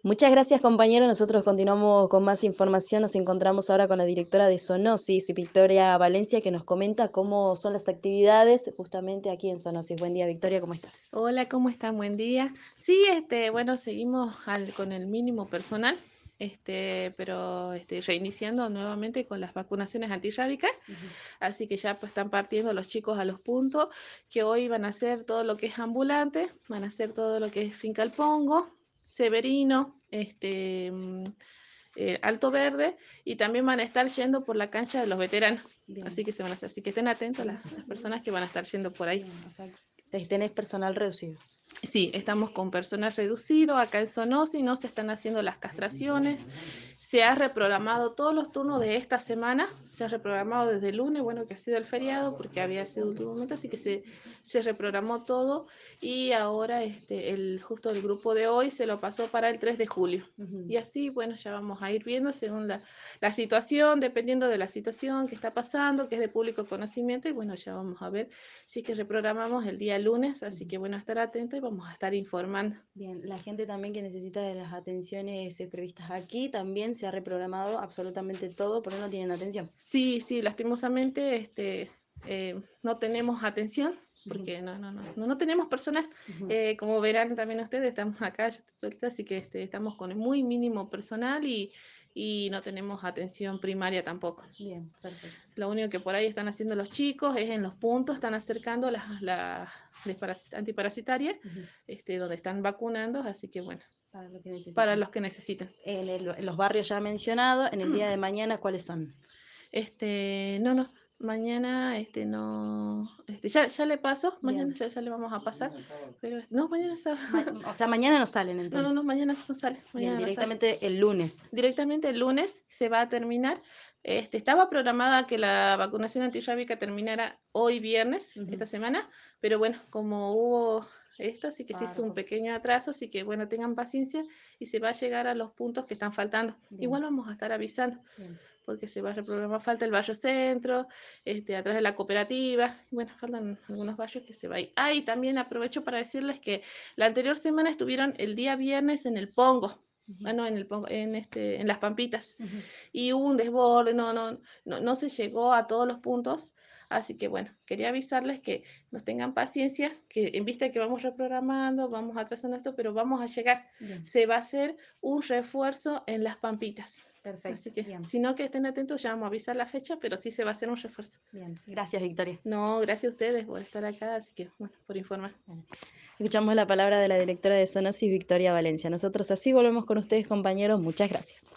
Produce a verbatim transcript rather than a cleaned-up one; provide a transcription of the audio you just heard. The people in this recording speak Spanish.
Muchas gracias, compañero. Nosotros continuamos con más información. Nos encontramos ahora con la directora de Zoonosis, Victoria Valencia, que nos comenta cómo son las actividades justamente aquí en Zoonosis. Buen día, Victoria, ¿cómo estás? Hola, ¿cómo están? Buen día. Sí, este, bueno, seguimos al- con el mínimo personal, este, pero este, reiniciando nuevamente con las vacunaciones antirrábicas. Ujú. Así que ya pues están partiendo los chicos a los puntos, que hoy van a hacer todo lo que es ambulante, van a hacer todo lo que es Finca El Pongo, Severino, este, mm, eh, Alto Verde, y también van a estar yendo por la cancha de los veteranos. Bien. Así que se van a hacer, así que estén atentos las, las personas que van a estar yendo por ahí. Bien, o sea, te- tenés personal reducido. Sí, estamos con personal reducido. Acá en Sonosi no se están haciendo las castraciones. Se ha reprogramado todos los turnos de esta semana. Se ha reprogramado desde el lunes, bueno, que ha sido el feriado, porque había sido el último momento, así que se, se reprogramó todo. Y ahora este, el, justo el grupo de hoy se lo pasó para el tres de julio. Ujú. Y así, bueno, ya vamos a ir viendo según la, la situación, dependiendo de la situación que está pasando, que es de público conocimiento. Y bueno, ya vamos a ver si es que reprogramamos el día lunes. Así Ujú. que bueno, estar atento y vamos a estar informando. Bien, la gente también que necesita de las atenciones eh, previstas aquí también se ha reprogramado absolutamente todo porque no tienen atención. Sí, sí, lastimosamente este, eh, no tenemos atención Ujú. porque no, no, no, no, no tenemos personal. Ujú. Eh, como verán también ustedes, estamos acá, yo estoy solita, así que este, estamos con muy mínimo personal y, y no tenemos atención primaria tampoco. Bien, perfecto. Lo único que por ahí están haciendo los chicos es en los puntos, están acercando las, las antiparasitarias, Ujú. este, donde están vacunando, así que bueno, Para lo que para necesitan. los que necesiten. En el- en los barrios ya mencionados, en el día de mañana, ¿cuáles son? Este, no, no, mañana, este, no, este, ya, ya le paso, mañana Bien. ya, ya le vamos a pasar, pero, no, mañana sábado, Ma- o sea, mañana no salen no, no, entonces. no, mañana no sale, Bien, mañana no sale. directamente el lunes. Directamente el lunes se va a terminar. Este, estaba programada que la vacunación antirrábica terminara hoy viernes, Ujú. esta semana, pero bueno, como hubo esto, así que se hizo un Párroco. pequeño atrasо, así que bueno, tengan paciencia y se va a llegar a los puntos que están faltando. Bien, Igual vamos a estar avisando bien. porque se va a reprogramar, falta el barrio centro, este, atrás de la cooperativa, y bueno, faltan algunos barrios que se va a ir. Ah, y también aprovecho para decirles que la anterior semana estuvieron el día viernes en el Pongo, Ujú. ah, no, en el Pongo, en, este, en las Pampitas, Ujú. y hubo un desborde, no, no, no, no se llegó a todos los puntos, así que bueno, quería avisarles que nos tengan paciencia, que en vista de que vamos reprogramando, vamos atrasando esto, pero vamos a llegar. Bien, Se va a hacer un refuerzo en las Pampitas. perfecto. Así que, Bien, si no, que estén atentos, ya vamos a avisar la fecha, pero sí se va a hacer un refuerzo. bien. Gracias, Victoria. No, gracias a ustedes por estar acá, así que, bueno, por informar. Bueno, escuchamos la palabra de la directora de Zoonosis, Victoria Valencia. Nosotros así volvemos con ustedes, compañeros. Muchas gracias.